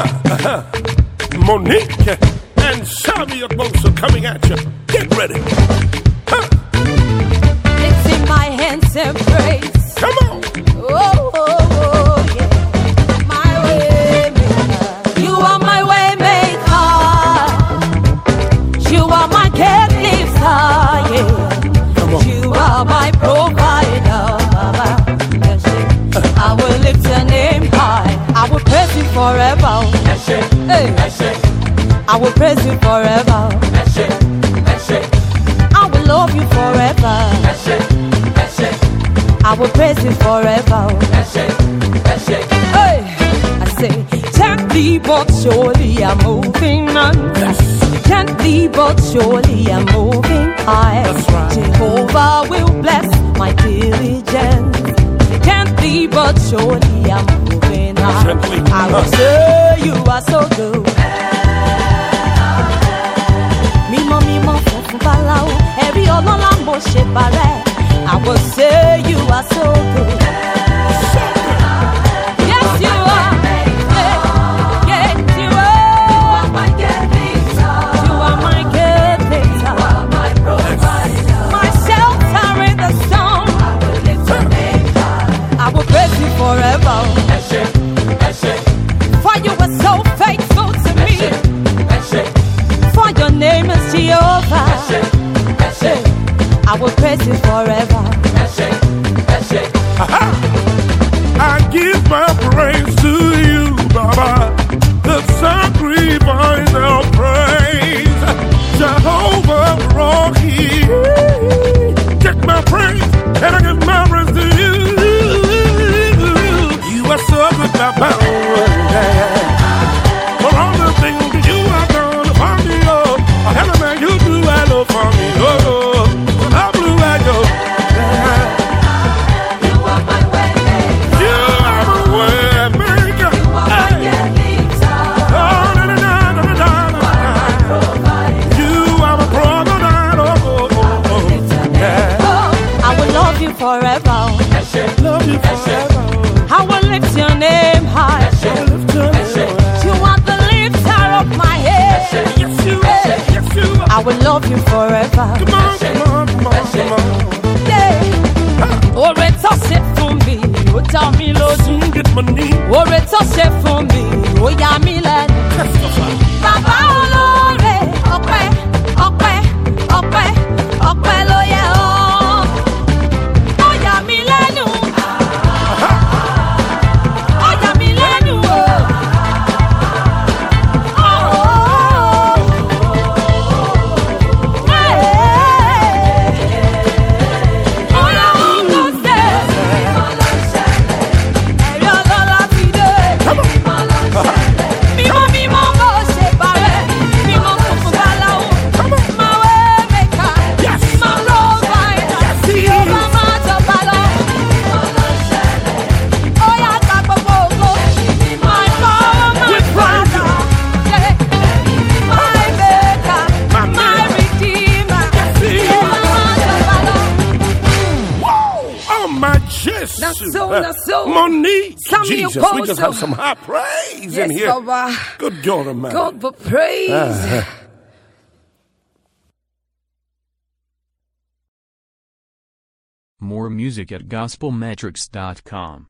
Monique and Xavier Bosa coming at you. Get ready. It's in my hands and praise. Come on. Oh, oh, oh, yeah. My way maker. You are my way maker. You are my care lifter, yeah. Come on. You are my provider, Baba. Yes, I will lift your name high. I will praise you forever. Hey. I will praise you forever. I will love you forever. I will praise you forever. Hey, I say, gently but surely I'm moving on. Gently but surely I'm moving high. That's right. Jehovah will bless my diligence. Gently but surely I'm moving high. Gently. I will say you are so good. Mimo mimo funfun báláwo, ẹ̀rí ọlọ́lá mo ṣe bàrẹ̀. I will say you are so good. Yes, you are. Yeah, yes, you are. You are my Genesis. You are my Genesis. You are my provider. My shelter in the storm. I will lift your name high. I will praise you forever. For you were so faithful to me. For your name is Jehovah. I will praise you forever. I give my praise to you, Baba. The sacrifice of praise. Jehovah Rohi. Take my praise and I give my praise to you. You are so good, Baba. For all the things you have done for me, oh. Everything you do, I love for me, oh. I blew at you. You are my way maker. You are my way maker. You are my Genesis. Oh, na, na, na, na, na, na, na. You are my provider. Oh, oh, oh, oh. Yeah. Oh, I will love you forever. Love you forever. I will lift your name high. Lift your name. You are the lifter of my head. Yes, you are. Yes, you are. I will love you forever. Come on, come on, come on, come on. Yeah. Oore tó ṣe fún mi, ó dá mi lójú. Soon get money. Oore tó ṣe fún mi, ó yà mí lẹ́nu. Testify. Bàbá olóore, ọpẹ́, ọpẹ́, ọpẹ́, ọpẹ́ ló yẹ ọ́. Ó yà mí lẹ́nu. Ó yà mí lẹ́nu o. Mímọ́ mímọ́ bó ṣe bàrẹ̀, mímọ́ funfun báláwo. My way maker, my provider, Jehovah máa jọba lọ. Ó yá gba gbogbo ògo, my power, my father, yeah. My maker, my redeemer, Jehovah máa jọba lọ. Oh, my Jesus. That's so. Monique. Samuel Jesus, we just Bosa. have some high praise in Yes, here. Baba. Good God, man. God for praise. More music at gospelmetrics.com.